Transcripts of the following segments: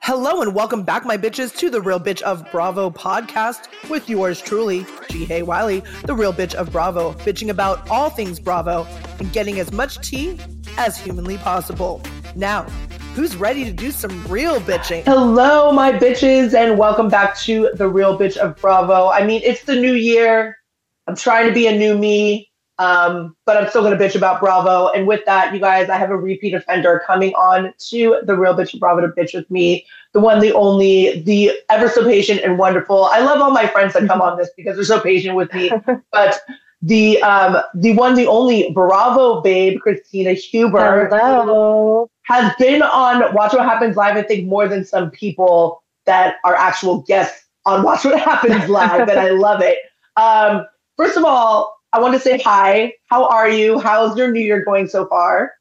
Hello and welcome back, my bitches, to the Real Bitch of Bravo podcast with yours truly, G. Wiley, the Real Bitch of Bravo, bitching about all things Bravo and getting as much tea as humanly possible. Now, who's ready to do some real bitching? Hello, my bitches, and welcome back to the Real Bitch of Bravo. I mean, it's the new year. I'm trying to be a new me. But I'm still going to bitch about Bravo. And with that, you guys, I have a repeat offender coming on to the Real Bitch of Bravo to bitch with me. The one, the only, the ever so patient and wonderful. I love all my friends that come on this because they're so patient with me. But the one, the only Bravo babe, Christina Huber. Hello. Has been on Watch What Happens Live, I think, more than some people that are actual guests on Watch What Happens Live. And I love it. First of all, I want to say hi. How are you? How's your New Year going so far?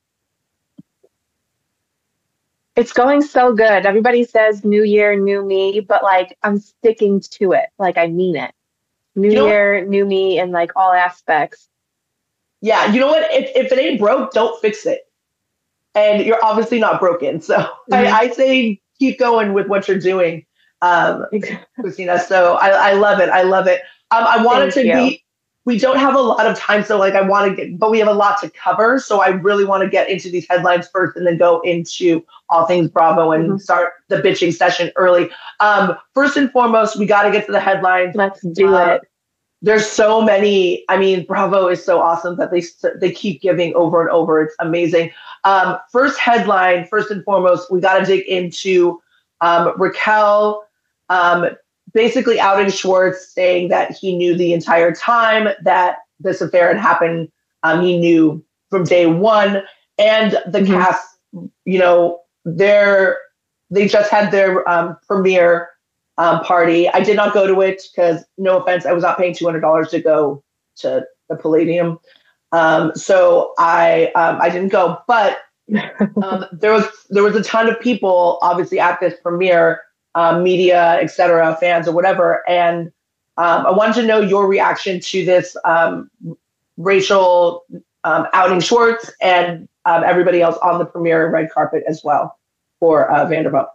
It's going so good. Everybody says New Year, new me, but like I'm sticking to it. Like I mean it. New Year, new me in like all aspects. Yeah, you know what? If it ain't broke, don't fix it. And you're obviously not broken. So I say keep going with what you're doing, Christina. So I love it. I love it. I wanted to be. We don't have a lot of time, so like but we have a lot to cover. So I really want to get into these headlines first and then go into all things Bravo and start the bitching session early. First and foremost, we got to get to the headlines. Let's do it. There's so many. I mean, Bravo is so awesome that they keep giving over and over. It's amazing. First headline, first and foremost, we got to dig into Raquel basically outing Schwartz, saying that he knew the entire time that this affair had happened. He knew from day one. And the cast, you know, they just had their premiere party. I did not go to it because, no offense, I was not paying $200 to go to the Palladium. So I didn't go. But there was a ton of people, obviously, at this premiere. Media, etc., fans or whatever. And I wanted to know your reaction to this Rachel outing Schwartz and everybody else on the premiere red carpet as well for Vanderpump.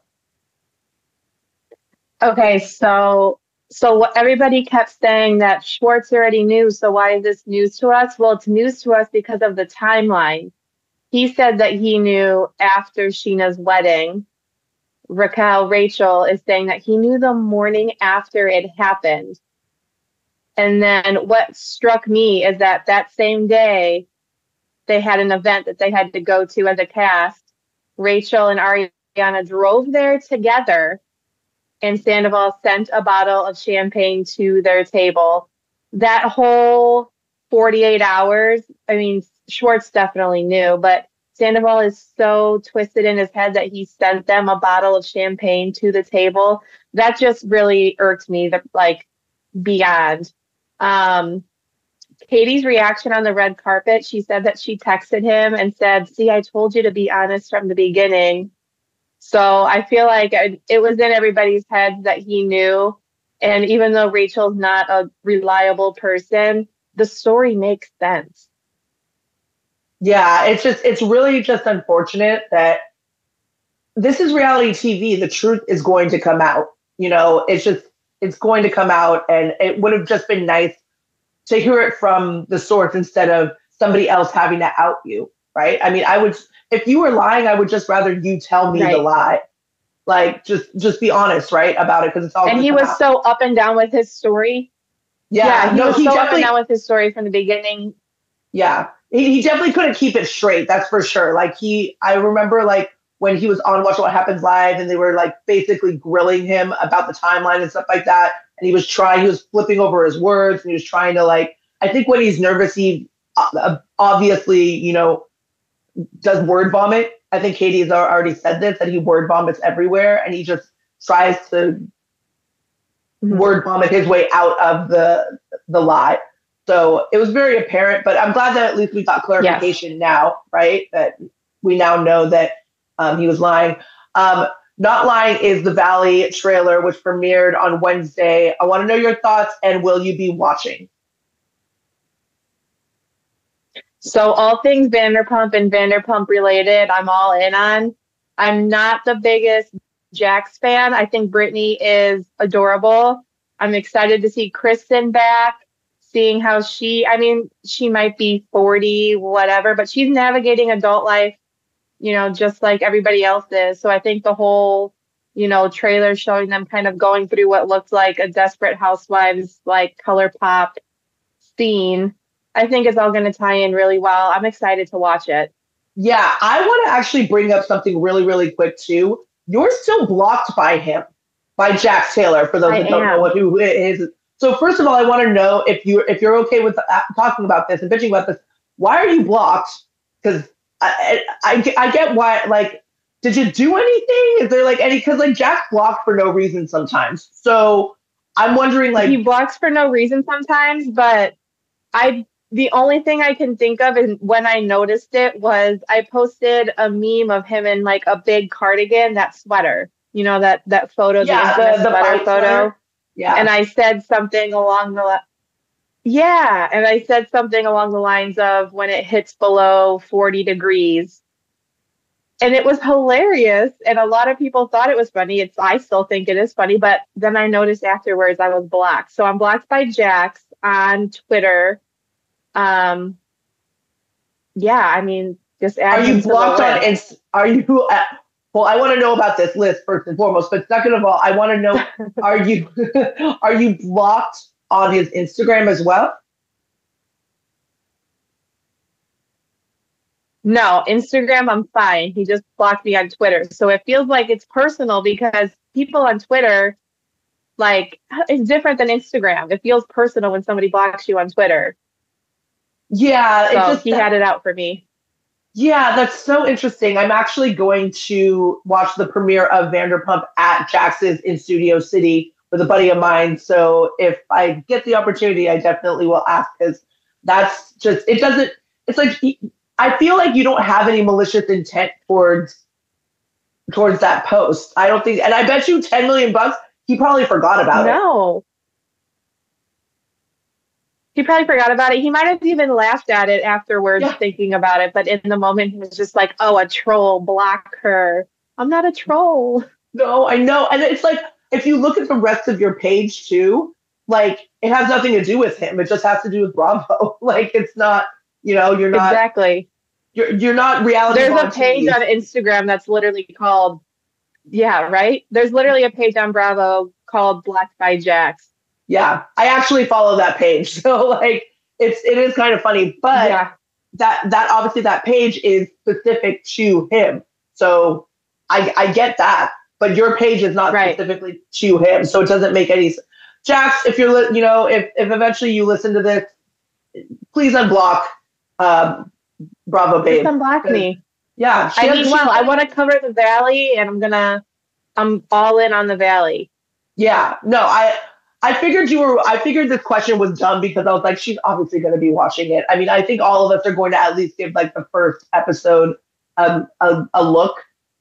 Okay, so what everybody kept saying that Schwartz already knew, so why is this news to us? Well, it's news to us because of the timeline. He said that he knew after Sheena's wedding. Rachel is saying that he knew the morning after it happened. And then what struck me is that same day, they had an event that they had to go to as a cast. Rachel and Ariana drove there together, and Sandoval sent a bottle of champagne to their table. That whole 48 hours, I mean, Schwartz definitely knew, but Sandoval is so twisted in his head that he sent them a bottle of champagne to the table. That just really irked me, beyond. Katie's reaction on the red carpet, she said that she texted him and said, "See, I told you to be honest from the beginning." So I feel like it was in everybody's head that he knew. And even though Rachel's not a reliable person, the story makes sense. Yeah, it's really just unfortunate that this is reality TV. The truth is going to come out. You know, it's going to come out, and it would have just been nice to hear it from the source instead of somebody else having to out you, right? I mean, if you were lying, I would just rather you tell me the lie. Like, just be honest, right, about it, because it's all. And he was so up and down with his story. Yeah, he was so up and down with his story from the beginning. Yeah. He definitely couldn't keep it straight. That's for sure. Like I remember like when he was on Watch What Happens Live and they were like basically grilling him about the timeline and stuff like that. And he was flipping over his words and he was trying to like, I think when he's nervous, he obviously, you know, does word vomit. I think Katie has already said this, that he word vomits everywhere and he just tries to word vomit his way out of the lie. So it was very apparent, but I'm glad that at least we got clarification now, right? That we now know that he was lying. Not Lying is the Valley trailer, which premiered on Wednesday. I want to know your thoughts, and will you be watching? So all things Vanderpump and Vanderpump related, I'm all in on. I'm not the biggest Jax fan. I think Brittany is adorable. I'm excited to see Kristen back, seeing how she might be 40, whatever, but she's navigating adult life, just like everybody else is. So I think the whole, trailer showing them kind of going through what looked like a Desperate Housewives, like color pop scene, I think it's all going to tie in really well. I'm excited to watch it. Yeah, I want to actually bring up something really, really quick too. You're still blocked by him, by Jax Taylor, for those that don't know who it is. So first of all, I want to know if you're okay with talking about this and bitching about this. Why are you blocked? Because I get why. Like, did you do anything? Is there like any? Because like Jax blocked for no reason sometimes. So I'm wondering, like, he blocks for no reason sometimes, but the only thing I can think of, and when I noticed it, was I posted a meme of him in like a big cardigan, that sweater, that photo, the sweater photo. Sweater. Yeah. And I said something along the lines of when it hits below 40 degrees. And it was hilarious. And a lot of people thought it was funny. I still think it is funny, but then I noticed afterwards I was blocked. So I'm blocked by Jax on Twitter. Just add. Are you blocked on Are you? Well, I want to know about this list first and foremost. But second of all, I want to know: are you blocked on his Instagram as well? No, Instagram, I'm fine. He just blocked me on Twitter, so it feels like it's personal because people on Twitter, like, it's different than Instagram. It feels personal when somebody blocks you on Twitter. Yeah, he had it out for me. Yeah, that's so interesting. I'm actually going to watch the premiere of Vanderpump at Jax's in Studio City with a buddy of mine. So if I get the opportunity, I definitely will ask, because that's just, it's like, I feel like you don't have any malicious intent towards that post. I don't think, and I bet you $10 million, he probably forgot about it. No. He probably forgot about it. He might have even laughed at it afterwards, thinking about it. But in the moment, he was just like, oh, a troll, block her. I'm not a troll. No, I know. And it's like, if you look at the rest of your page too, like, it has nothing to do with him. It just has to do with Bravo. Like, it's not, you're not. Exactly. You're not reality. There's a page on Instagram that's literally called, right? There's literally a page on Bravo called Blocked by Jax. Yeah, I actually follow that page. So like it is kind of funny, but that obviously that page is specific to him. So I get that, but your page is not specifically to him. So it doesn't make any sense. Jax, if you're, if eventually you listen to this, please unblock Bravo Babe. Just unblock me. Yeah. I want to cover the Valley, and I'm all in on the Valley. Yeah, no, I figured this question was dumb because I was like, she's obviously going to be watching it. I mean, I think all of us are going to at least give like the first episode a look.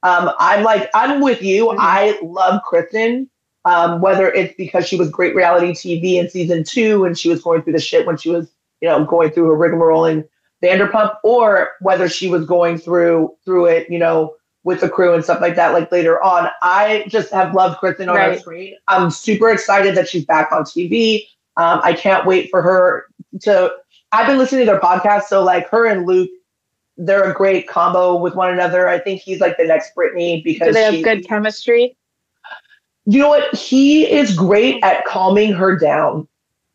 I'm with you. Mm-hmm. I love Kristen, whether it's because she was great reality TV in season 2 and she was going through the shit when she was, going through her rigmarole in Vanderpump, or whether she was going through it, with the crew and stuff like that, like later on. I just have loved Kristen on our screen. I'm super excited that she's back on TV. I can't wait for her I've been listening to their podcast. So like her and Luke, they're a great combo with one another. I think he's like the next Brittany because do they have good chemistry? You know what? He is great at calming her down.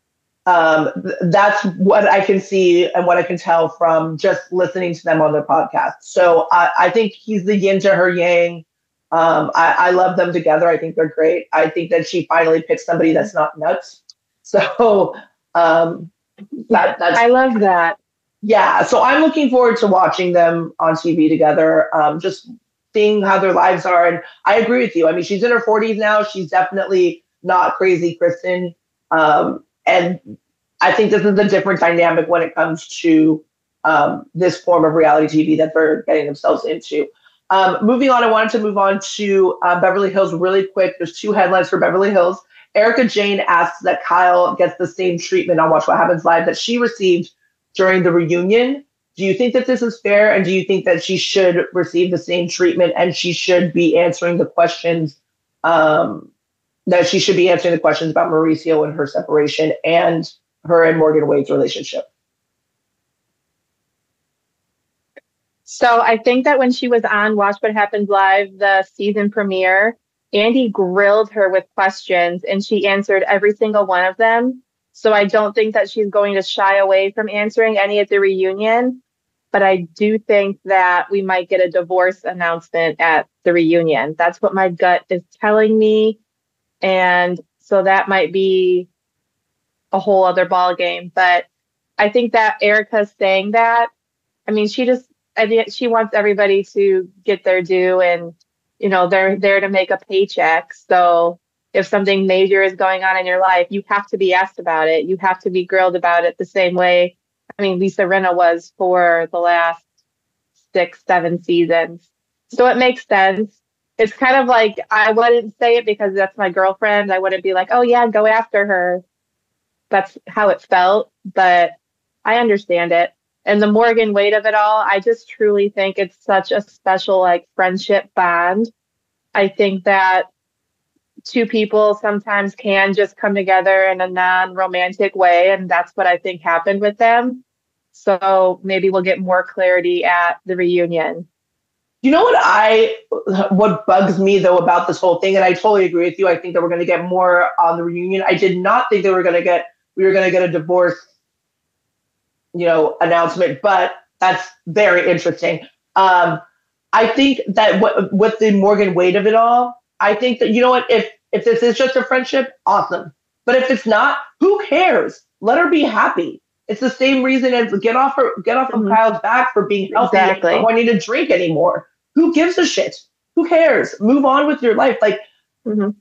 That's what I can see and what I can tell from just listening to them on their podcast. So I think he's the yin to her yang. I love them together. I think they're great. I think that she finally picked somebody that's not nuts. So that's I love that. Yeah. So I'm looking forward to watching them on TV together. Just seeing how their lives are. And I agree with you. I mean, she's in her 40s now. She's definitely not crazy Kristen. And I think this is a different dynamic when it comes to this form of reality TV that they're getting themselves into. Moving on, I wanted to move on to Beverly Hills really quick. There's 2 headlines for Beverly Hills. Erica Jane asks that Kyle gets the same treatment on Watch What Happens Live that she received during the reunion. Do you think that this is fair? And do you think that she should receive the same treatment and she should be answering the questions that she should be answering the questions about Mauricio and her separation and her and Morgan Wade's relationship. So I think that when she was on Watch What Happens Live, the season premiere, Andy grilled her with questions and she answered every single one of them. So I don't think that she's going to shy away from answering any at the reunion. But I do think that we might get a divorce announcement at the reunion. That's what my gut is telling me. And so that might be a whole other ball game. But I think that Erika's saying that. I mean, I think she wants everybody to get their due, and they're there to make a paycheck. So if something major is going on in your life, you have to be asked about it. You have to be grilled about it the same way. I mean, Lisa Rinna was for the last 6-7 seasons. So it makes sense. It's kind of like, I wouldn't say it because that's my girlfriend. I wouldn't be like, oh yeah, go after her. That's how it felt, but I understand it. And the Morgan Wade of it all, I just truly think it's such a special friendship bond. I think that two people sometimes can just come together in a non-romantic way, and that's what I think happened with them. So maybe we'll get more clarity at the reunion. You know what bugs me though about this whole thing, and I totally agree with you. I think that we're going to get more on the reunion. I did not think that we were going to get a divorce, announcement, but that's very interesting. I think that with the Morgan Wade of it all, I think that, if this is just a friendship, awesome. But if it's not, who cares? Let her be happy. It's the same reason as get off of Kyle's back for being healthy and not wanting to drink anymore. Who gives a shit? Who cares? Move on with your life. Shouldn't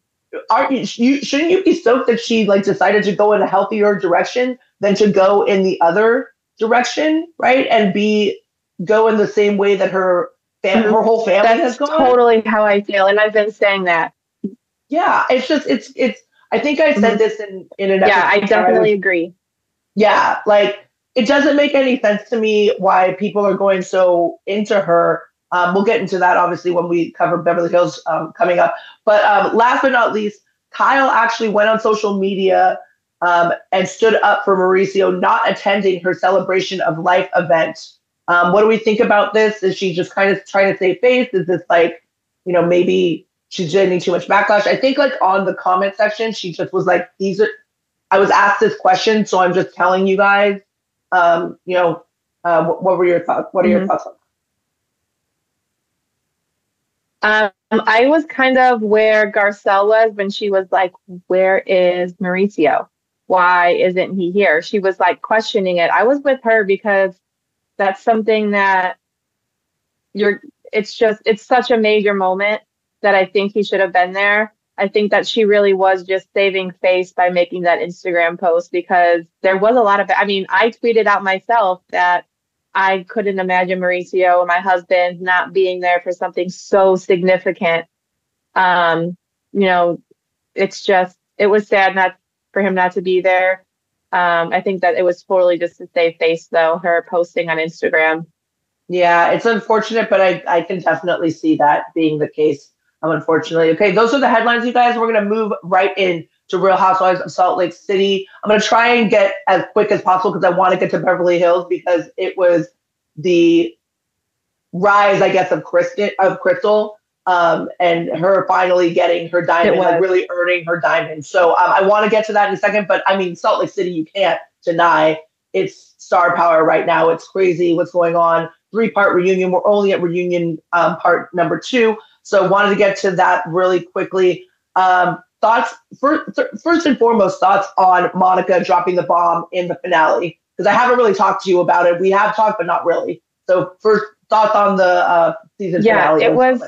you be stoked that she decided to go in a healthier direction than to go in the other direction, right? And go in the same way that her whole family has gone. That's totally how I feel, and I've been saying that. Yeah, it's just it's. I think I said this in an episode. Yeah, I definitely agree. Yeah, it doesn't make any sense to me why people are going so into her. We'll get into that obviously when we cover Beverly Hills coming up. But last but not least, Kyle actually went on social media and stood up for Mauricio not attending her celebration of life event. What do we think about this? Is she just kind of trying to save face? Is this maybe she's getting too much backlash? I think on the comment section, she just was like, I was asked this question, so I'm just telling you guys, what were your thoughts? What are your thoughts on that? I was kind of where Garcelle was when she was like, where is Mauricio? Why isn't he here? She was questioning it. I was with her because that's something that it's such a major moment that I think he should have been there. I think that she really was just saving face by making that Instagram post because there was a lot of, I tweeted out myself that I couldn't imagine Mauricio and my husband not being there for something so significant. It was sad for him not to be there. I think that it was totally just to save face though, her posting on Instagram. Yeah, it's unfortunate, but I can definitely see that being the case. Unfortunately. Okay, those are the headlines, you guys. We're going to move right in to Real Housewives of Salt Lake City. I'm going to try and get as quick as possible because I want to get to Beverly Hills because it was the rise, I guess, of Crystal and her finally getting her diamond, really earning her diamond. So I want to get to that in a second. But Salt Lake City, you can't deny it's star power right now. It's crazy what's going on. 3-part reunion. We're only at reunion part number 2. So wanted to get to that really quickly. Thoughts, first and foremost, thoughts on Monica dropping the bomb in the finale? Because I haven't really talked to you about it. We have talked, but not really. So first, thoughts on the season finale. Yeah, it was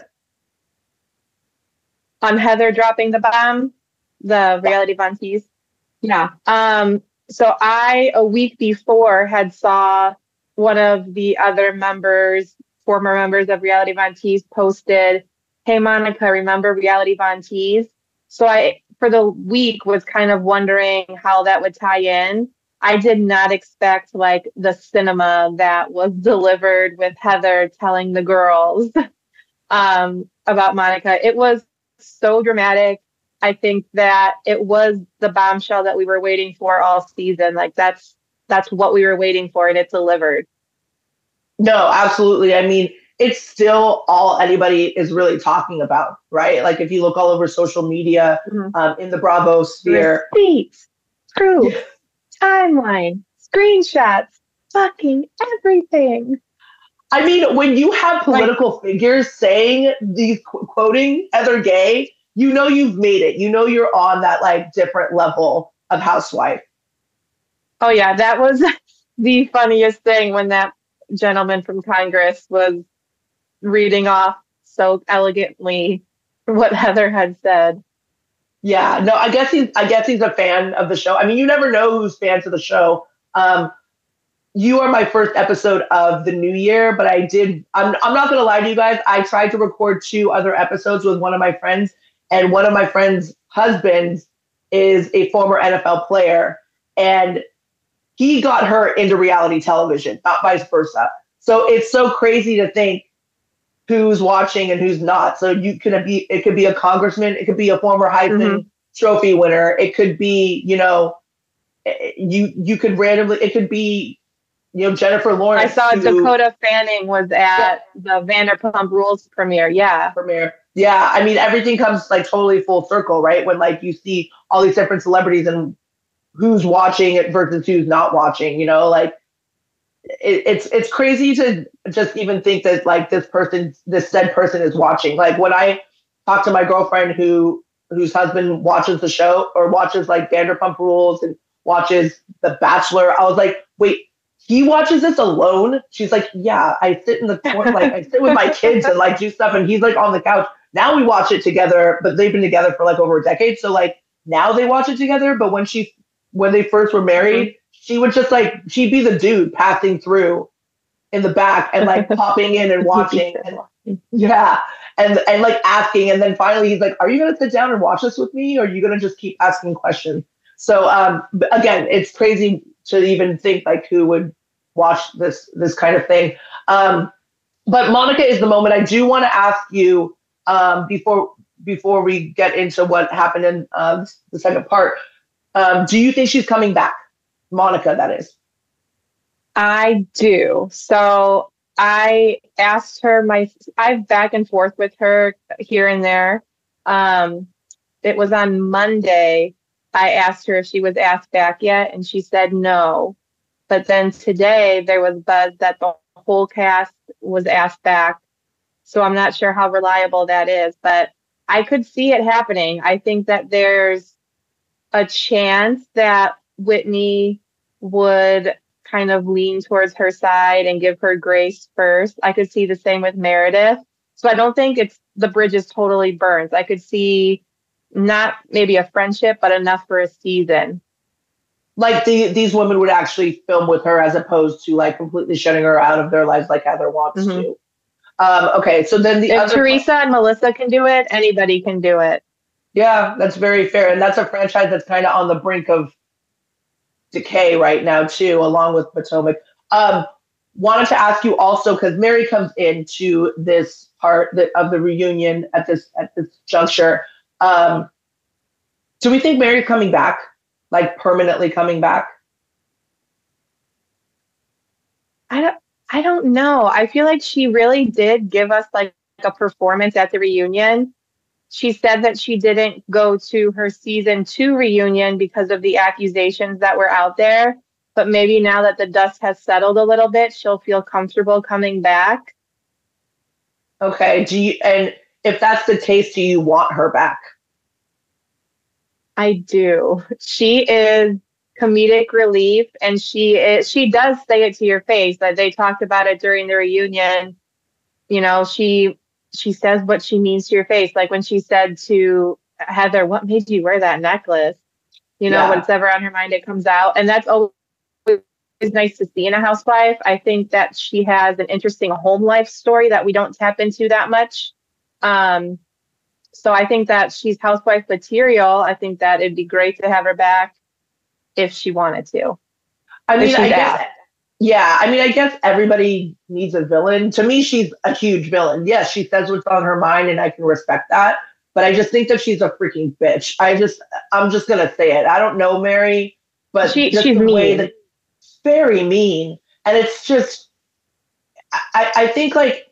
on Heather dropping the bomb, the reality Von Teese. Yeah. So I, a week before, had saw one of the other former members of Reality Von Teese posted, "Hey, Monica, remember Reality Von Teese?" So I, for the week, was kind of wondering how that would tie in. I did not expect the cinema that was delivered with Heather telling the girls about Monica. It was so dramatic. I think that it was the bombshell that we were waiting for all season. Like that's what we were waiting for, and it delivered. No, absolutely. I mean, it's still all anybody is really talking about, right? Like if you look all over social media, in the Bravo sphere, receipts, proof, timeline, screenshots, fucking everything. I mean, when you have political figures saying these quoting Heather Gay, you know you've made it. You know you're on that like different level of housewife. Oh yeah, that was the funniest thing when that gentleman from Congress was reading off so elegantly what Heather had said. Yeah, no, I guess he's a fan of the show. I mean, you never know who's fans of the show. You are my first episode of the new year, but I'm not going to lie to you guys. I tried to record 2 other episodes with one of my friends, and one of my friend's husbands is a former NFL player, and he got her into reality television, not vice versa. So it's so crazy to think who's watching and who's not. So it could be a congressman, it could be a former Heisman Trophy winner, it could be, you could randomly, it could be, Jennifer Lawrence. I saw Dakota Fanning was at the Vanderpump Rules premiere. Yeah. Yeah. I mean, everything comes like totally full circle, right? When like you see all these different celebrities and who's watching it versus who's not watching, like it's crazy to just even think that like this said person is watching. Like when I talk to my girlfriend whose husband watches the show or watches like Vanderpump Rules and watches The Bachelor, I was like, wait, he watches this alone? She's like, yeah, I sit in the corner, like I sit with my kids and like do stuff, and he's like on the couch. Now we watch it together, but they've been together for like over a decade. So like now they watch it together. But when they first were married, she would just like, she'd be the dude passing through in the back and like popping in and watching. And like asking. And then finally he's like, are you going to sit down and watch this with me? Or are you going to just keep asking questions? So again, it's crazy to even think like who would watch this kind of thing. But Monica is the moment. I do want to ask you before we get into what happened in the second part. Do you think she's coming back? Monica, that is. I do. So I asked her I've back and forth with her here and there. It was on Monday. I asked her if she was asked back yet, and she said no. But then today there was buzz that the whole cast was asked back. So I'm not sure how reliable that is, but I could see it happening. I think that there's a chance that Whitney would kind of lean towards her side and give her grace first. I could see the same with Meredith. So I don't think the bridge is totally burnt. I could see not maybe a friendship, but enough for a season. Like these women would actually film with her as opposed to like completely shutting her out of their lives like Heather wants to. Okay, so then if Teresa and Melissa can do it, anybody can do it. Yeah, that's very fair. And that's a franchise that's kind of on the brink of decay right now too, along with Potomac. Wanted to ask you also, because Mary comes into this part of the reunion at this juncture. Do we think Mary's coming back? Like permanently coming back? I don't know. I feel like she really did give us like a performance at the reunion. She said that she didn't go to her season 2 reunion because of the accusations that were out there. But maybe now that the dust has settled a little bit, she'll feel comfortable coming back. Okay. And if that's the case, do you want her back? I do. She is comedic relief, and she does say it to your face. That they talked about it during the reunion. She says what she means to your face. Like when she said to Heather, what made you wear that necklace? Whatever on her mind, it comes out. And that's always nice to see in a housewife. I think that she has an interesting home life story that we don't tap into that much. So I think that she's housewife material. I think that it'd be great to have her back if she wanted to. I guess everybody needs a villain. To me, she's a huge villain. Yes, she says what's on her mind, and I can respect that. but I just think that she's a freaking bitch. I'm just gonna say it. I don't know Mary, but she's just the way mean. that very mean, and it's just I think like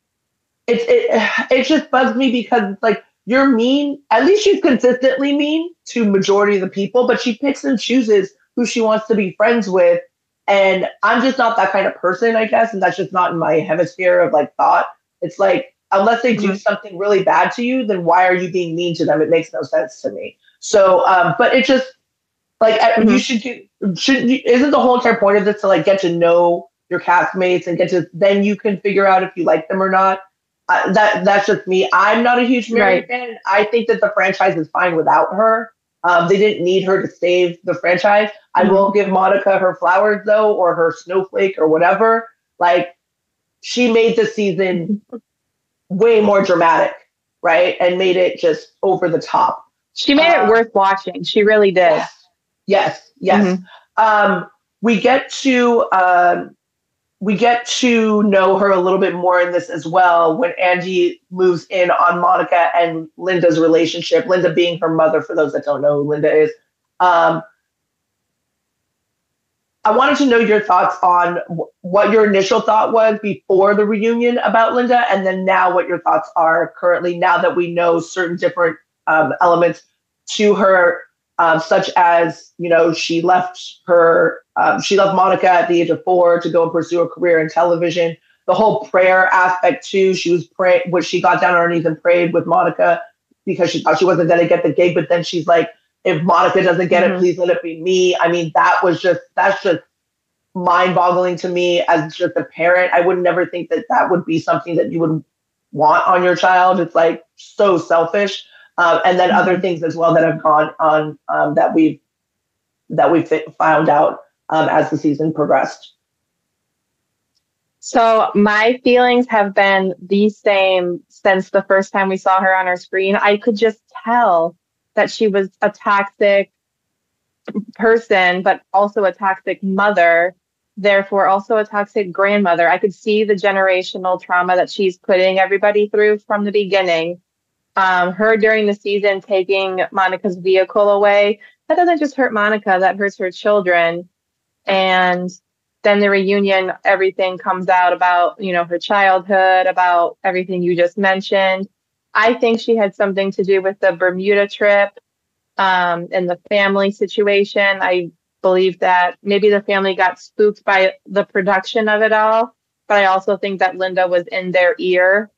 it just bugs me because it's like you're mean. At least she's consistently mean to majority of the people, but she picks and chooses who she wants to be friends with. And I'm just not that kind of person, I guess, and that's just not in my hemisphere of like thought. It's like unless they do something really bad to you, then why are you being mean to them? It makes no sense to me. So, but it just like you should do. Shouldn't you, isn't the whole entire point of this to like get to know your castmates and get to then you can figure out if you like them or not? That's just me. I'm not a huge Mary fan. I think that the franchise is fine without her. They didn't need her to save the franchise. I will give Monica her flowers though, or her snowflake or whatever. Like she made the season way more dramatic, right? And made it just over the top. She made it worth watching. She really did. Yes. We get to know her a little bit more in this as well when Angie moves in on Monica and Linda's relationship. Linda being her mother, for those that don't know who Linda is. I wanted to know your thoughts on what your initial thought was before the reunion about Linda, and then now what your thoughts are currently now that we know certain different elements to her, such as, you know, she left Monica at the age of 4 to go and pursue a career in television. The whole prayer aspect too. She was praying, which she got down on her knees and prayed with Monica because she thought she wasn't going to get the gig. But then she's like, if Monica doesn't get it, please let it be me. I mean, that's just mind boggling to me as just a parent. I would never think that would be something that you would want on your child. It's like so selfish. And then other things as well that have gone on that we've found out as the season progressed. So my feelings have been the same since the first time we saw her on our screen. I could just tell that she was a toxic person, but also a toxic mother, therefore also a toxic grandmother. I could see the generational trauma that she's putting everybody through from the beginning. Her during the season taking Monica's vehicle away, that doesn't just hurt Monica, that hurts her children. And then the reunion, everything comes out about, you know, her childhood, about everything you just mentioned. I think she had something to do with the Bermuda trip and the family situation. I believe that maybe the family got spooked by the production of it all, but I also think that Linda was in their ear.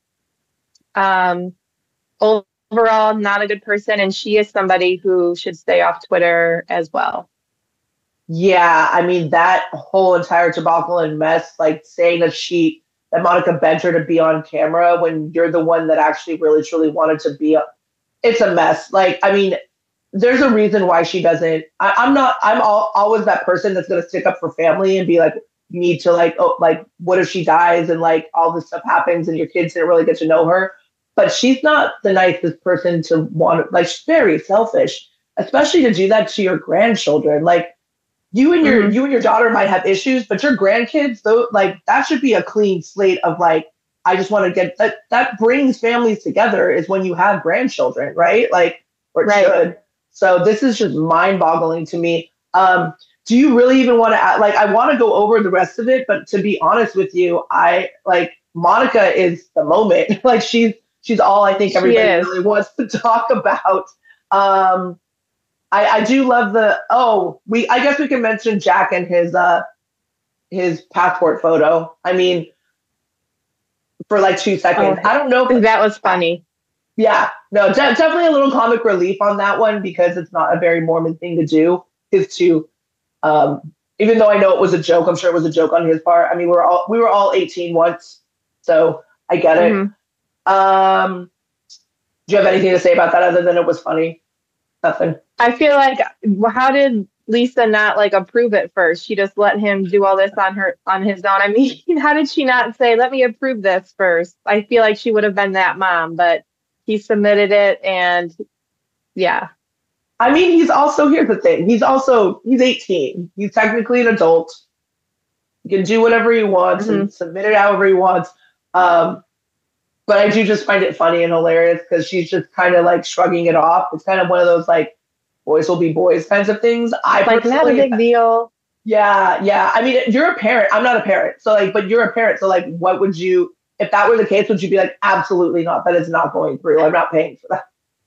Overall, not a good person, and she is somebody who should stay off Twitter as well. Yeah, I mean, that whole entire debacle and mess, like saying that Monica begged her to be on camera when you're the one that actually really truly wanted to be, it's a mess. Like, I mean, there's a reason why she doesn't, I'm always that person that's going to stick up for family and be like, you need to like, oh, like, what if she dies and like all this stuff happens and your kids didn't really get to know her? But she's not the nicest person to want, like, she's very selfish, especially to do that to your grandchildren. Like, you and your daughter might have issues, but your grandkids, though, like that should be a clean slate of like, I just want to get that brings families together is when you have grandchildren, right? Like, or it should. So this is just mind boggling to me. Do you really even want to like, I want to go over the rest of it, but to be honest with you, I like Monica is the moment. Like she's all I think everybody really wants to talk about. I do love I guess we can mention Jack and his passport photo. I mean, for like 2 seconds. I don't know if that was funny. Yeah, no, definitely a little comic relief on that one because it's not a very Mormon thing to do. Is to, even though I know it was a joke, I'm sure it was a joke on his part. I mean, we were all 18 once, so I get it. Do you have anything to say about that other than it was funny? Nothing. I feel like, how did Lisa not like approve it first? She just let him do all this on his own. I mean, how did she not say, let me approve this first? I feel like she would have been that mom, but he submitted it and yeah. I mean, here's the thing. He's 18. He's technically an adult. He can do whatever he wants and submit it however he wants. But I do just find it funny and hilarious because she's just kind of like shrugging it off. It's kind of one of those like boys will be boys kinds of things. I like not a big deal. Yeah, yeah. I mean, you're a parent. I'm not a parent. So like, but you're a parent. So like, what would you, if that were the case, would you be like, absolutely not. That is not going through. I'm not paying for that.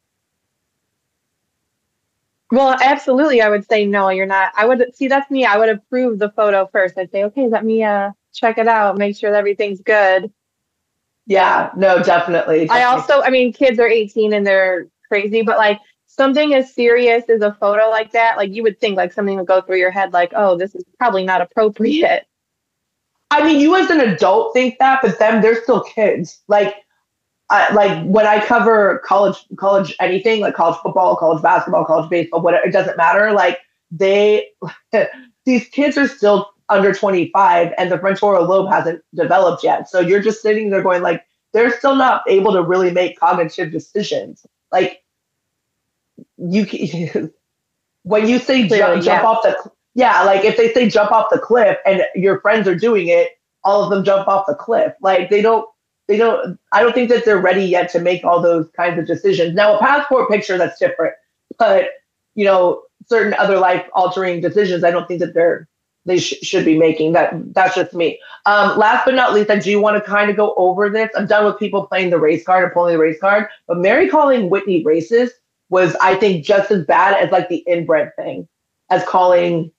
Well, absolutely. I would say, no, you're not. I would see, that's me. I would approve the photo first. I'd say, okay, let me check it out, make sure that everything's good. Yeah, no, definitely. I mean, kids are 18 and they're crazy, but like something as serious as a photo like that, like you would think like something would go through your head, like, oh, this is probably not appropriate. I mean, you as an adult think that, but them, they're still kids. Like when I cover college anything, like college football, college basketball, college baseball, whatever, it doesn't matter. Like these kids are still under 25 and the frontal lobe hasn't developed yet. So you're just sitting there going like, they're still not able to really make cognitive decisions. Like when you say jump off the, like if they say jump off the cliff and your friends are doing it, all of them jump off the cliff. Like I don't think that they're ready yet to make all those kinds of decisions. Now a passport picture, that's different, but certain other life altering decisions, I don't think that they should be making. That's just me. Last but not least, I do want to kind of go over this. I'm done with people playing the race card and pulling the race card, but Mary calling Whitney racist was, I think, just as bad as like the inbred thing, as calling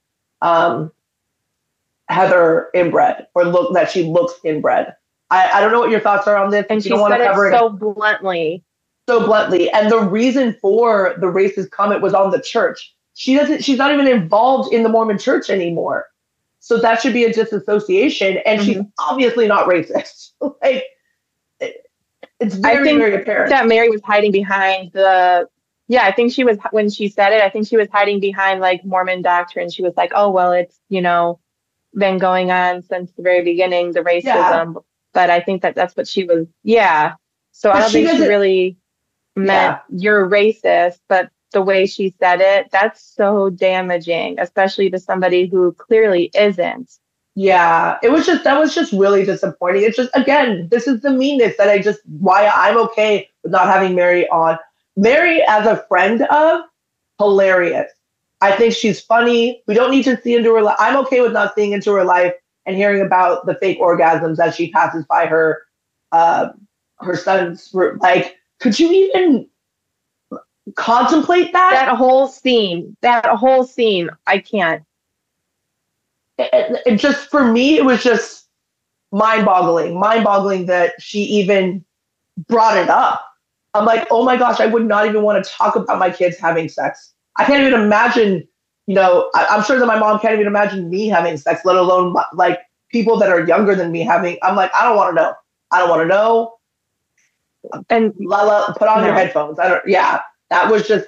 Heather inbred or that she looks inbred. I don't know what your thoughts are on this. And she said it so bluntly. So bluntly. And the reason for the racist comment was on the church. She's not even involved in the Mormon church anymore. So that should be a disassociation. And she's obviously not racist. Like, it's very, very apparent. That Mary was hiding behind I think she was, when she said it, I think she was hiding behind like Mormon doctrine. She was like, oh, well, it's, been going on since the very beginning, the racism. Yeah. But I think that's what she was. Yeah. So I don't think she really meant you're racist, but the way she said it, that's so damaging, especially to somebody who clearly isn't. Yeah, that was just really disappointing. It's just, again, this is the meanness that why I'm okay with not having Mary on. Mary as a friend of, hilarious. I think she's funny. We don't need to see into her life. I'm okay with not seeing into her life and hearing about the fake orgasms as she passes by her son's, like, could you even contemplate that? That whole scene, I can't. It just, for me, it was just mind-boggling that she even brought it up. I'm like, oh my gosh, I would not even want to talk about my kids having sex. I can't even imagine, I'm sure that my mom can't even imagine me having sex, let alone like people that are younger than me having. I'm like, I don't want to know. And put on your headphones. That was just,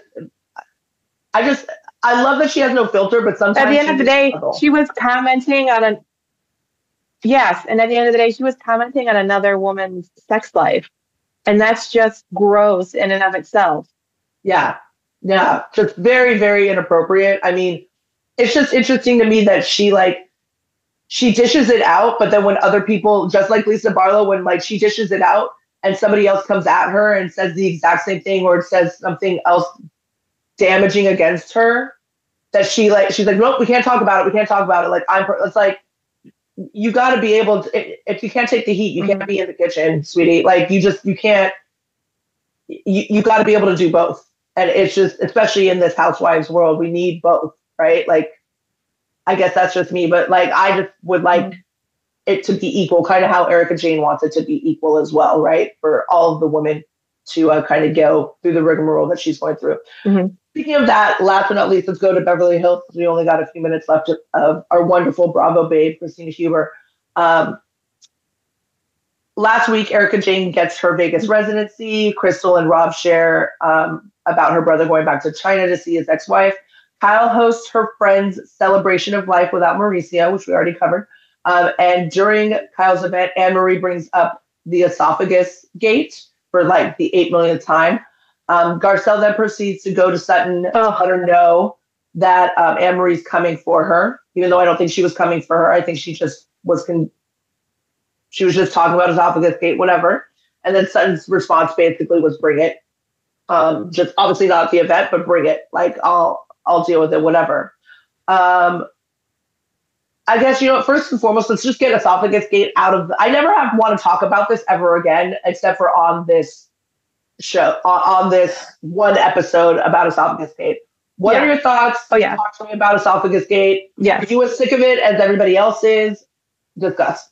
I love that she has no filter, but sometimes at the end of the day, she was commenting on and at the end of the day, she was commenting on another woman's sex life. And that's just gross in and of itself. Yeah. Yeah. Just very, very inappropriate. I mean, it's just interesting to me that she dishes it out, but then when other people, just like Lisa Barlow, when like she dishes it out and somebody else comes at her and says the exact same thing or says something else damaging against her, that she's like, nope, we can't talk about it. Like, it's like, you got to be able to, if you can't take the heat, you can't be in the kitchen, sweetie. Like you can't, you got to be able to do both. And it's just, especially in this housewives world, we need both, right? Like, I guess that's just me, but like, I just would like it to be equal, kind of how Erika Jayne wants it to be equal as well, right? For all of the women to kind of go through the rigmarole that she's going through. Mm-hmm. Speaking of that, last but not least, let's go to Beverly Hills. We only got a few minutes left of our wonderful Bravo babe, Christina Huber. Last week, Erika Jayne gets her Vegas residency. Crystal and Rob share about her brother going back to China to see his ex-wife. Kyle hosts her friend's celebration of life without Mauricio, which we already covered. And during Kyle's event, Anne-Marie brings up the esophagus gate for like the 8 millionth time. Garcelle then proceeds to go to Sutton to let her know that Anne-Marie's coming for her, even though I don't think she was coming for her. I think she just was she was just talking about esophagus gate, whatever. And then Sutton's response basically was bring it. Just obviously not at the event, but bring it. Like I'll deal with it, whatever. I guess, first and foremost, let's just get Esophagus Gate out of I never want to talk about this ever again, except for on this show, on this one episode about Esophagus Gate. What are your thoughts? Oh, yeah. Talk to me about Esophagus Gate. Yeah. Are you as sick of it as everybody else is? Discuss.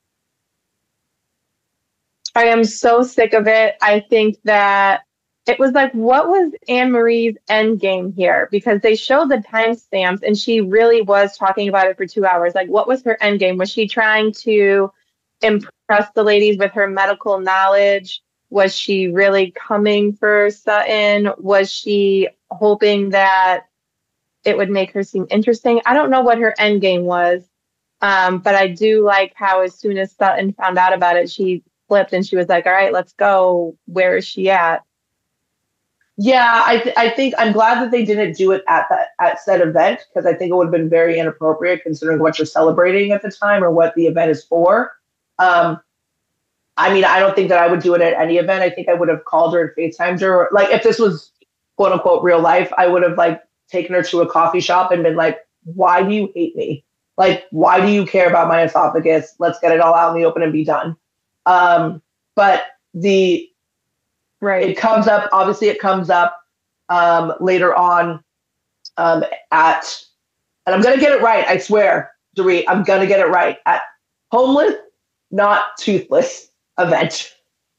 I am so sick of it. I think that it was like, what was Anne Marie's end game here? Because they showed the timestamps and she really was talking about it for 2 hours. Like, what was her end game? Was she trying to impress the ladies with her medical knowledge? Was she really coming for Sutton? Was she hoping that it would make her seem interesting? I don't know what her end game was. But I do like how as soon as Sutton found out about it, she flipped and she was like, all right, let's go. Where is she at? Yeah, I think I'm glad that they didn't do it at said event, because I think it would have been very inappropriate considering what you're celebrating at the time or what the event is for. I mean, I don't think that I would do it at any event. I think I would have called her and FaceTimed her. Like, if this was quote unquote real life, I would have like taken her to a coffee shop and been like, why do you hate me? Like, why do you care about my esophagus? Let's get it all out in the open and be done. But it comes up, obviously it comes up later on and I'm going to get it right, I swear, Dorit, I'm going to get it right, at Homeless, Not Toothless event.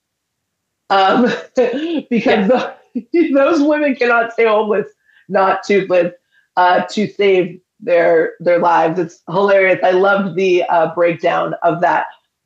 Because those women cannot stay homeless, not toothless, to save their lives. It's hilarious. I loved the breakdown of that.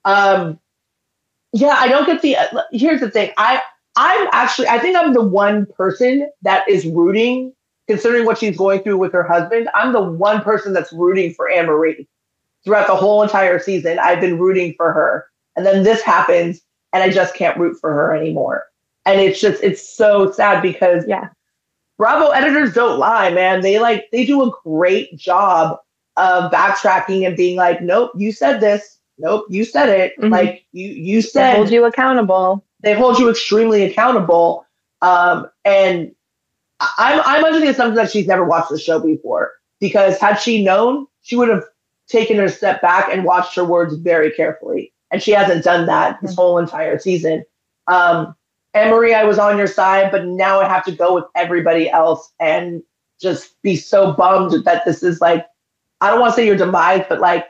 Yeah, I don't get here's the thing. I think I'm the one person that is rooting, considering what she's going through with her husband. I'm the one person that's rooting for Anne Marie throughout the whole entire season. I've been rooting for her. And then this happens and I just can't root for her anymore. And it's so sad because Bravo editors don't lie, man. They do a great job of backtracking and being like, nope, you said this. Nope, you said it. Mm-hmm. Like you said. They hold you accountable. They hold you extremely accountable. And I'm under the assumption that she's never watched the show before, because had she known, she would have taken a step back and watched her words very carefully. And she hasn't done that this whole entire season. Anne Marie, I was on your side, but now I have to go with everybody else and just be so bummed that this is like, I don't want to say your demise, but like,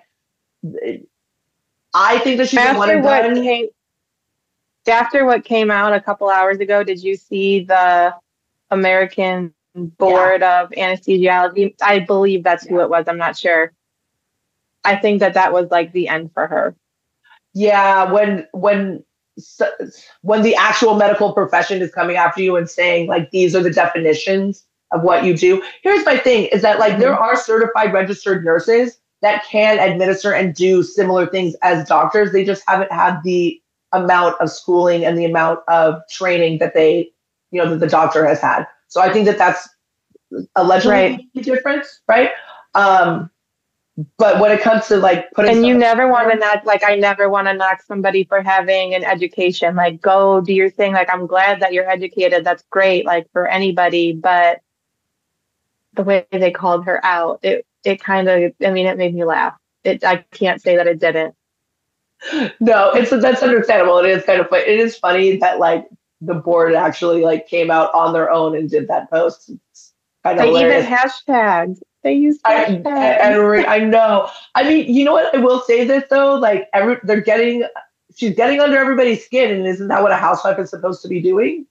I think that she's the one and done. After what came out a couple hours ago, did you see the American Board of Anesthesiology? I believe that's who it was. I'm not sure. I think that was like the end for her. Yeah, when the actual medical profession is coming after you and saying like, these are the definitions of what you do. Here's my thing is that like, there are certified registered nurses that can administer and do similar things as doctors. They just haven't had the amount of schooling and the amount of training that that the doctor has had. So I think that's allegedly the difference, right? But when it comes to like putting, and you never want to knock, like I never want to knock somebody for having an education. Like, go do your thing. Like, I'm glad that you're educated. That's great. Like for anybody, but the way they called her out, it kind of, I mean, it made me laugh. I can't say that it didn't. No, that's understandable. It is kind of funny. It is funny that like the board actually like came out on their own and did that post. It's kind of hilarious. Even hashtags. They use hashtags. I know. I mean, you know what? I will say this though. Like she's getting under everybody's skin, and isn't that what a housewife is supposed to be doing?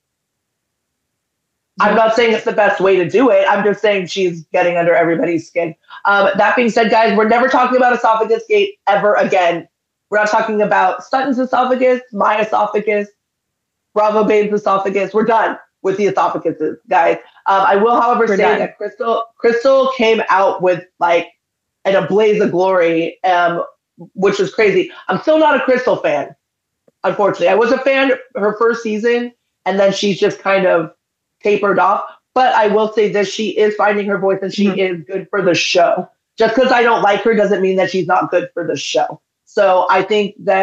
I'm not saying it's the best way to do it. I'm just saying she's getting under everybody's skin. That being said, guys, we're never talking about Esophagus Gate ever again. We're not talking about Sutton's esophagus, my esophagus, Bravo Babe's esophagus. We're done with the esophaguses, guys. I will, however, say that Crystal came out with like a blaze of glory, which was crazy. I'm still not a Crystal fan, unfortunately. I was a fan her first season, and then she's just kind of tapered off. But I will say this, she is finding her voice and she is good for the show. Just because I don't like her doesn't mean that she's not good for the show. So I think that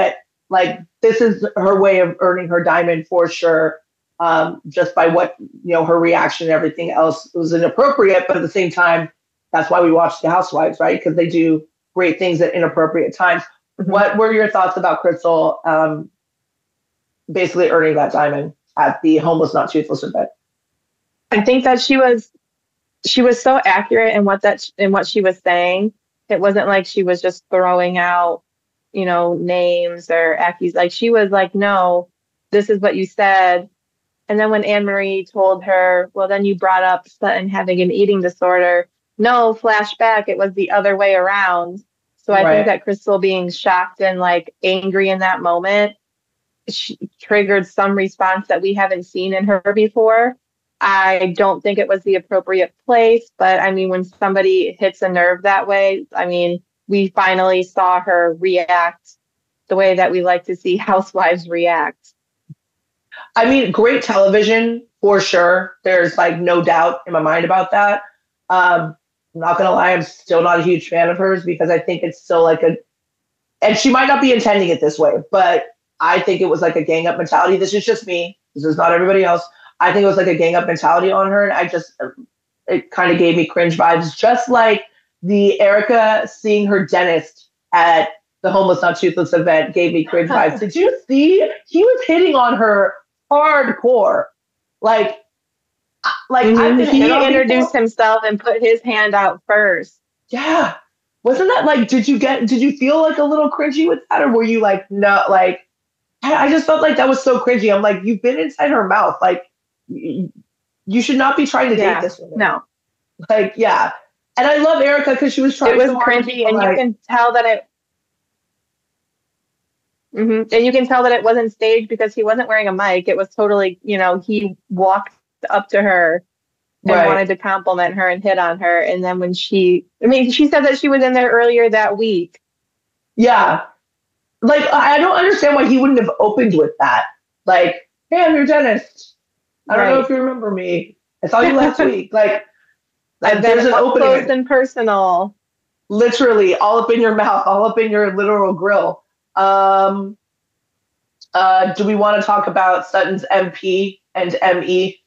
Like, this is her way of earning her diamond for sure. Just by what, her reaction and everything else was inappropriate. But at the same time, that's why we watch The Housewives, right? Because they do great things at inappropriate times. Mm-hmm. What were your thoughts about Crystal basically earning that diamond at the Homeless Not Toothless event? I think that she was so accurate in what she was saying. It wasn't like she was just throwing out, names or accusations. Like, she was like, no, this is what you said. And then when Anne Marie told her, well, then you brought up Sutton having an eating disorder. No, flashback, it was the other way around. So I think that Crystal being shocked and like angry in that moment, she triggered some response that we haven't seen in her before. I don't think it was the appropriate place, but I mean, when somebody hits a nerve that way, I mean, we finally saw her react the way that we like to see housewives react. I mean, great television for sure. There's like no doubt in my mind about that. I'm not going to lie, I'm still not a huge fan of hers because I think it's still like and she might not be intending it this way, but I think it was like a gang up mentality. This is just me. This is not everybody else. I think it was like a gang up mentality on her. And it kind of gave me cringe vibes, just like the Erica seeing her dentist at the Homeless Not Toothless event gave me cringe vibes. Did you see? He was hitting on her hardcore. Like mm-hmm. He introduced himself and put his hand out first. Yeah. Wasn't that like, did you feel like a little cringy with that? Or were you like, no, like, I just felt like that was so cringy. I'm like, you've been inside her mouth. Like, you should not be trying to date this woman. No. Like, yeah. And I love Erica because she was trying. It was so cringy, and you can tell that it. Mm-hmm. And you can tell that it wasn't staged because he wasn't wearing a mic. It was totally, he walked up to her and wanted to compliment her and hit on her. And then when she said that she was in there earlier that week. Yeah. Like, I don't understand why he wouldn't have opened with that. Like, hey, I'm your dentist. I don't know if you remember me. I saw you last week. Like there's an opening. Close and personal. Literally, all up in your mouth, all up in your literal grill. Do we want to talk about Sutton's MP and ME?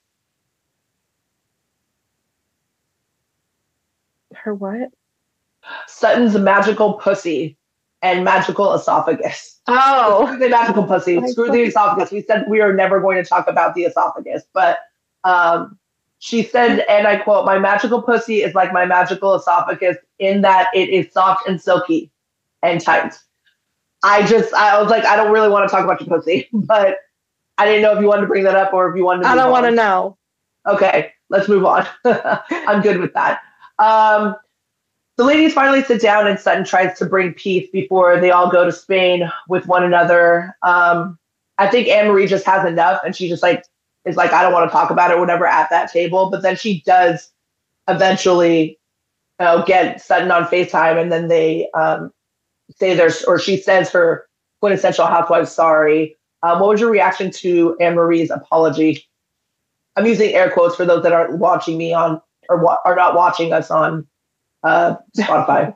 Her what? Sutton's magical pussy and magical esophagus. Oh. Screw the magical pussy. Screw the esophagus. We said we are never going to talk about the esophagus. But she said, and I quote, "My magical pussy is like my magical esophagus in that it is soft and silky and tight." I was like, I don't really want to talk about your pussy, but I didn't know if you wanted to bring that up or if you wanted to I don't want to know. Okay, let's move on. I'm good with that. The ladies finally sit down and Sutton tries to bring peace before they all go to Spain with one another. I think Anne Marie just has enough and she just is like, I don't want to talk about it, whatever, at that table. But then she does eventually get Sutton on FaceTime and then they she says her quintessential housewife sorry. What was your reaction to Anne Marie's apology? I'm using air quotes for those that aren't watching me on or are not watching us on Spotify.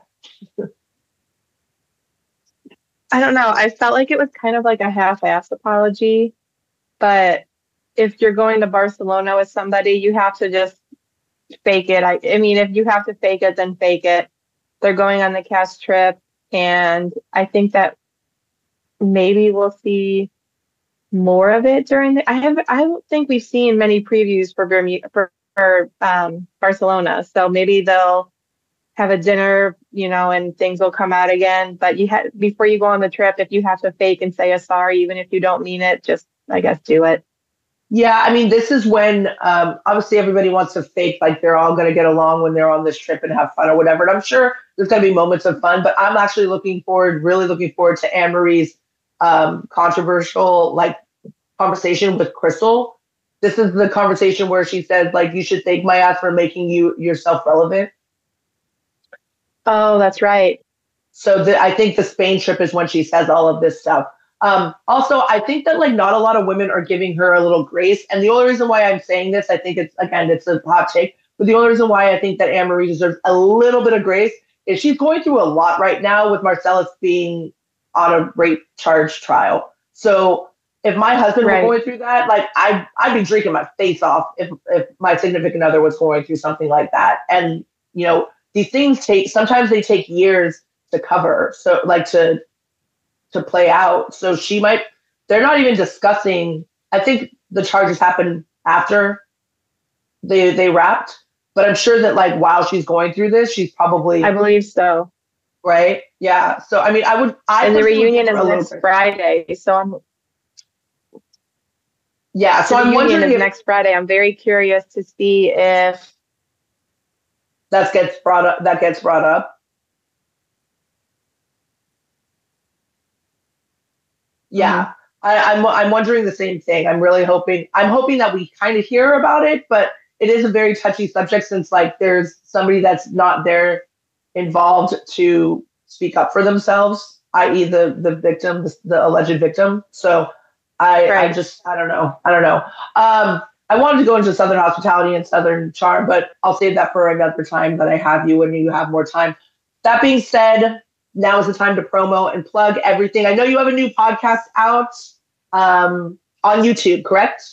I don't know. I felt like it was kind of like a half-assed apology, but if you're going to Barcelona with somebody, you have to just fake it. I mean, if you have to fake it, then fake it. They're going on the cast trip, and I think that maybe we'll see more of it during the. I don't think we've seen many previews for Barcelona, so maybe they'll have a dinner, and things will come out again. But before you go on the trip, if you have to fake and say a sorry, even if you don't mean it, just, I guess, do it. Yeah, I mean, this is when obviously everybody wants to fake like they're all going to get along when they're on this trip and have fun or whatever. And I'm sure there's going to be moments of fun, but I'm actually really looking forward to Anne Marie's controversial conversation with Crystal. This is the conversation where she says, you should thank my ass for making yourself relevant. Oh, that's right. So I think the Spain trip is when she says all of this stuff. Also, I think that not a lot of women are giving her a little grace. And the only reason why I'm saying this, I think it's a hot take, but the only reason why I think that Anne Marie deserves a little bit of grace is she's going through a lot right now with Marcellus being on a rape charge trial. So if my husband were going through that, like I'd be drinking my face off if my significant other was going through something like that. And these things sometimes they take years to cover. So like to play out. So they're not even discussing. I think the charges happen after they wrapped, but I'm sure that like while she's going through this, she's probably. I believe so. Right. Yeah. So I mean, and the reunion is next Friday. So I'm. Yeah. So I'm wondering if next Friday. I'm very curious to see if that gets brought up. Yeah. Mm-hmm. I'm wondering the same thing. I'm hoping that we kind of hear about it, but it is a very touchy subject since like there's somebody that's not there involved to speak up for themselves, i.e. the victim, the alleged victim. So I don't know. I wanted to go into Southern Hospitality and Southern Charm, but I'll save that for another time that I have you when you have more time. That being said, now is the time to promo and plug everything. I know you have a new podcast out on YouTube, correct?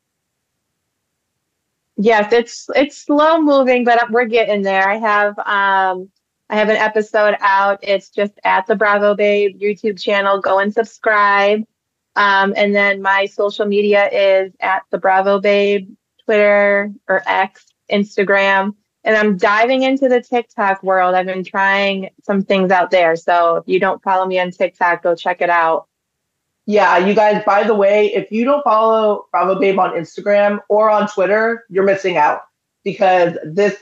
Yes, it's slow moving, but we're getting there. I have an episode out. It's just at the Bravo Babe YouTube channel. Go and subscribe. And then my social media is at the Bravo Babe, Twitter or X, Instagram. And I'm diving into the TikTok world. I've been trying some things out there. So if you don't follow me on TikTok, go check it out. Yeah, you guys, by the way, if you don't follow Bravo Babe on Instagram or on Twitter, you're missing out because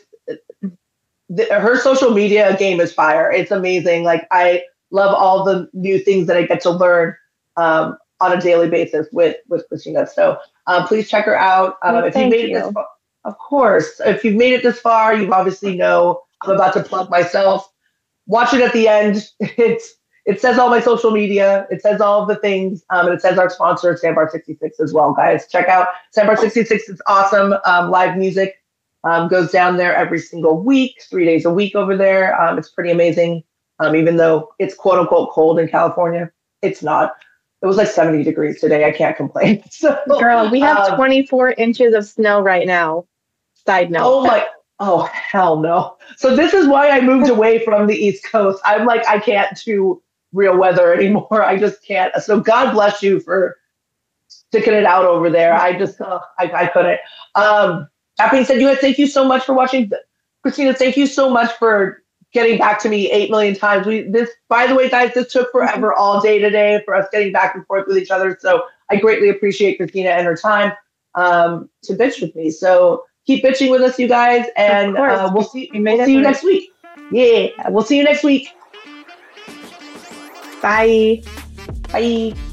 her social media game is fire. It's amazing. Like I love all the new things that I get to learn on a daily basis with Christina. So please check her out. If you made it this far, of course, if you've made it this far, you obviously know I'm about to plug myself. Watch it at the end. It says all my social media. It says all of the things. And it says our sponsor, Sandbar 66 as well, guys. Check out Sandbar 66. It's awesome. Live music goes down there every single week, 3 days a week over there. It's pretty amazing. Even though it's quote unquote cold in California, it's not. It was like 70 degrees today. I can't complain. So, girl, we have 24 inches of snow right now. Side note. Oh, hell no. So this is why I moved away from the East Coast. I'm like, I can't do real weather anymore. I just can't. So God bless you for sticking it out over there. I just, I couldn't. That being said, you guys, thank you so much for watching. Christina, thank you so much for getting back to me 8 million times. By the way, guys, this took forever all day today for us getting back and forth with each other. So I greatly appreciate Christina and her time to bitch with me. So keep bitching with us, you guys, and we'll see you next week. Yeah, we'll see you next week. Bye. Bye.